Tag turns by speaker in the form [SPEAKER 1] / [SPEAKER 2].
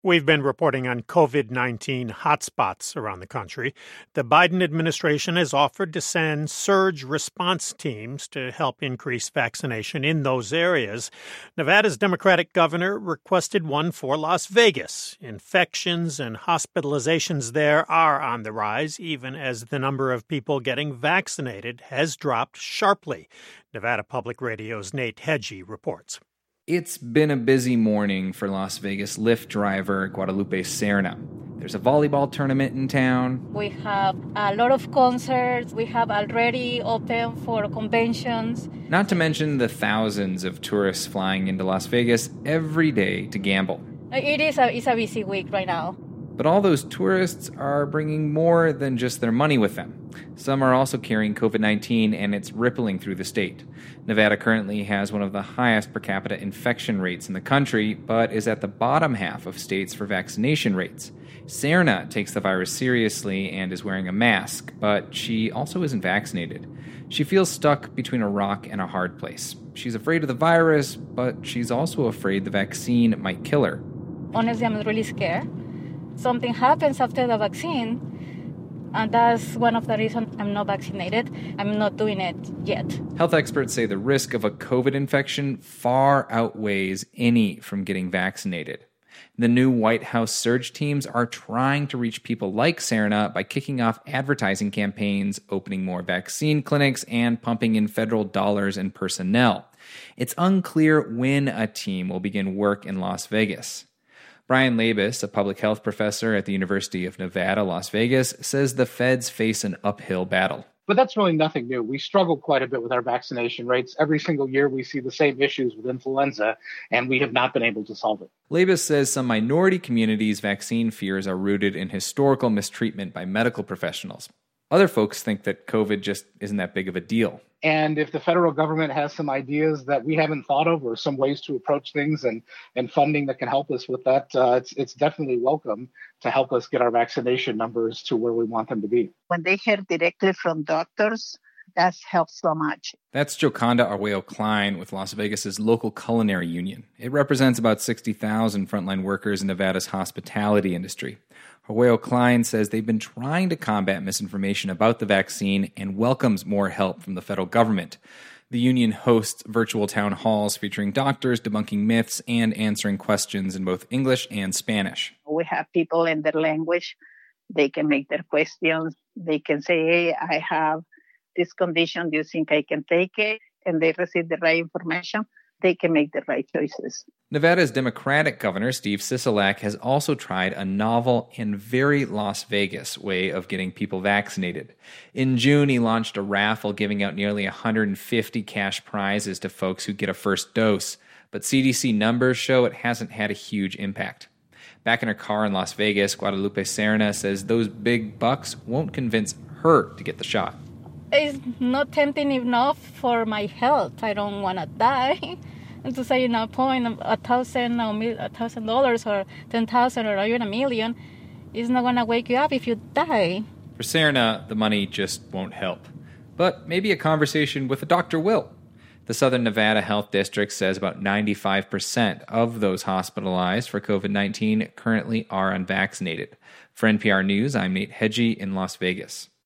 [SPEAKER 1] We've been reporting on COVID-19 hotspots around the country. The Biden administration has offered to send surge response teams to help increase vaccination in those areas. Nevada's Democratic governor requested one for Las Vegas. Infections and hospitalizations there are on the rise, even as the number of people getting vaccinated has dropped sharply. Nevada Public Radio's Nate Hedgie reports.
[SPEAKER 2] It's been a busy morning for Las Vegas Lyft driver Guadalupe Serna. There's a volleyball tournament in town.
[SPEAKER 3] We have a lot of concerts. We have already open for conventions.
[SPEAKER 2] Not to mention the thousands of tourists flying into Las Vegas every day to gamble.
[SPEAKER 3] It's a busy week right now.
[SPEAKER 2] But all those tourists are bringing more than just their money with them. Some are also carrying COVID-19, and it's rippling through the state. Nevada currently has one of the highest per capita infection rates in the country, but is at the bottom half of states for vaccination rates. Serna takes the virus seriously and is wearing a mask, but she also isn't vaccinated. She feels stuck between a rock and a hard place. She's afraid of the virus, but she's also afraid the vaccine might kill her.
[SPEAKER 3] Honestly, I'm really scared. Something happens after the vaccine, and that's one of the reasons I'm not vaccinated. I'm not doing it yet.
[SPEAKER 2] Health experts say the risk of a COVID infection far outweighs any from getting vaccinated. The new White House surge teams are trying to reach people like Serna by kicking off advertising campaigns, opening more vaccine clinics, and pumping in federal dollars and personnel. It's unclear when a team will begin work in Las Vegas. Brian Labus, a public health professor at the University of Nevada, Las Vegas, says the feds face an uphill battle.
[SPEAKER 4] But that's really nothing new. We struggle quite a bit with our vaccination rates. Every single year we see the same issues with influenza, and we have not been able to solve it.
[SPEAKER 2] Labus says some minority communities' vaccine fears are rooted in historical mistreatment by medical professionals. Other folks think that COVID just isn't that big of a deal.
[SPEAKER 4] And if the federal government has some ideas that we haven't thought of or some ways to approach things and funding that can help us with that, it's definitely welcome to help us get our vaccination numbers to where we want them to be.
[SPEAKER 5] When they hear directly from doctors, that helps so much.
[SPEAKER 2] That's Joconda Arguello-Klein with Las Vegas's local culinary union. It represents about 60,000 frontline workers in Nevada's hospitality industry. Arguello-Klein says they've been trying to combat misinformation about the vaccine and welcomes more help from the federal government. The union hosts virtual town halls featuring doctors debunking myths and answering questions in both English and Spanish.
[SPEAKER 5] We have people in their language. They can make their questions. They can say, hey, I have this condition. Do you think I can take it? And they receive the right information. They can make the right choices.
[SPEAKER 2] Nevada's Democratic governor, Steve Sisolak, has also tried a novel and very Las Vegas way of getting people vaccinated. In June, he launched a raffle giving out nearly 150 cash prizes to folks who get a first dose. But CDC numbers show it hasn't had a huge impact. Back in her car in Las Vegas, Guadalupe Serna says those big bucks won't convince her to get the shot.
[SPEAKER 3] It's not tempting enough for my health. I don't want to die. And to say, point $1,000 or $10,000 or even $1 million is not going to wake you up if you die.
[SPEAKER 2] For Serna, the money just won't help. But maybe a conversation with a doctor will. The Southern Nevada Health District says about 95% of those hospitalized for COVID-19 currently are unvaccinated. For NPR News, I'm Nate Hedgie in Las Vegas.